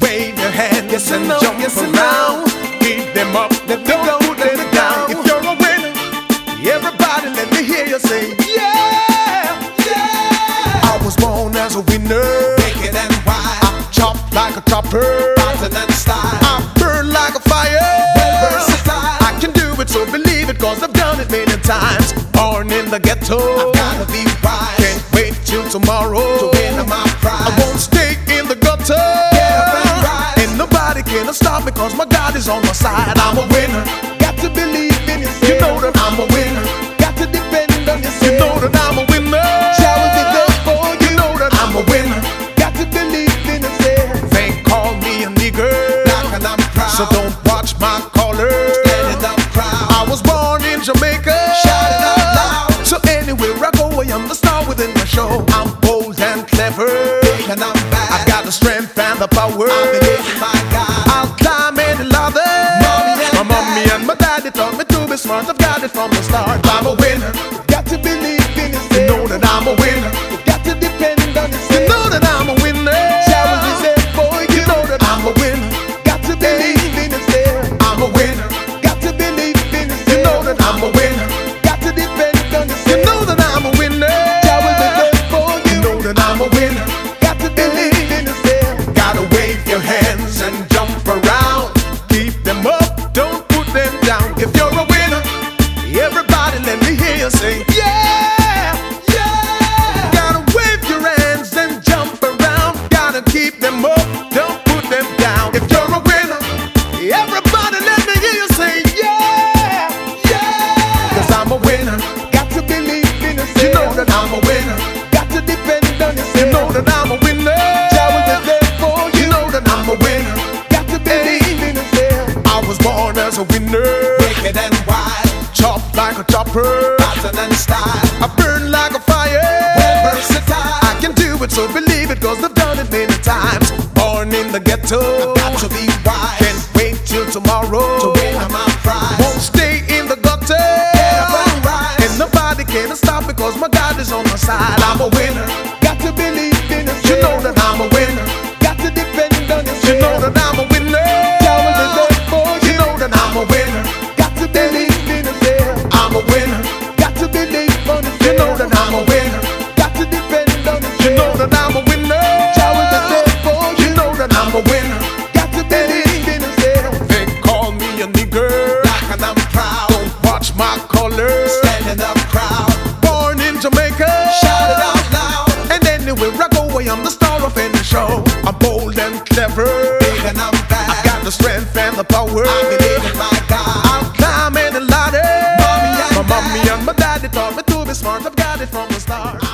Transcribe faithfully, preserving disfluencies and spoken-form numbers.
wave your hands Yes and and no, jump yes and around. no. Keep them up, Let me don't go, put let them me down. go. If you're a winner, everybody let me hear you say, yeah, yeah. I was born as a winner, Wicked and wild, I chop like a chopper, Rotten and style, I burn like a fire. well versatile. I can do it, so believe it, cause I've done it many times. Born in the ghetto, I gotta be wise, can't wait till tomorrow to win my prize. I won't stay in the gutter. Get up and rise. Ain't nobody can stop me, cause my God is on my side. I'm a winner, got to believe in yourself. You know that I'm a winner, got to depend on yourself. You know that I'm a winner, Shall we be good for you know that I'm a winner, got to believe in yourself. they call me a nigger, Black and I'm proud, so don't watch my color. stand in the crowd, I was born in Jamaica, shout it out loud. so anywhere I go I am the star within the show. I'm bold and clever, Big and I'm bad, I've got the strength and the power. I believe in my God. I'll climb any ladder. Mommy and My mommy dad. and my daddy taught me to be smart. I've got it from the start. I'm a winner, Got to believe in yourself. you know that I'm a winner. Got to depend on yourself. You know that I'm a winner. Shall we be there for You you? know that I'm a winner. Got to believe in yourself. I'm a winner. Got to believe in yourself. You know that I'm a winner. Got to depend on yourself. You know that I'm a winner. Shall we be there for You you? know that I'm a winner. Got to believe in yourself. Gotta wave your hands and jump around. Keep them up, don't put them down. If you're a winner, everybody let me hear you say, yeah, yeah. Gotta wave your hands and jump around. Gotta keep them up, don't put them down. If you're a winner, everybody let me hear you say, yeah, yeah. Cause I'm a winner, Got to believe in yourself. you know that I'm a winner. Got to depend on yourself. You know that I'm a winner. Shall we be there for You you? know that I'm a winner. Got to believe in yourself. I was born as a winner, Wicked and wild, chop like a chopper, Rotten and style, I burn like a fire. well versatile. I can do it, so believe it, cause I've done it many times. Born in the ghetto, Got to be wise, can't wait till tomorrow to win my prize. Won't stay in the gutter. Get up and rise. And nobody can stop me, cause my God is on my side. I'm a winner, Got to believe in yourself. you know that I'm a winner. Got to depend on yourself. You know that I'm a winner. Shall we be there for You you? know that I'm a winner. Got to believe in yourself. I'm a winner. Got to believe on yourself. You know that I'm a winner. Got to depend on yourself. You know that I'm a winner. Shall we be there for you? You know that I'm a winner. Got to believe in yourself. They call me a nigger. Black and I'm proud, Don't watch my color. stand in the crowd, Born in Jamaica. shout it out loud. And anywhere I go, I am the star of any show. I'm bold and clever. Big and I'm I've bad, got the strength and the power. I believe in my God. I'll climb any ladder. Mommy and My mommy and my daddy taught me to be smart. I've got it from the start.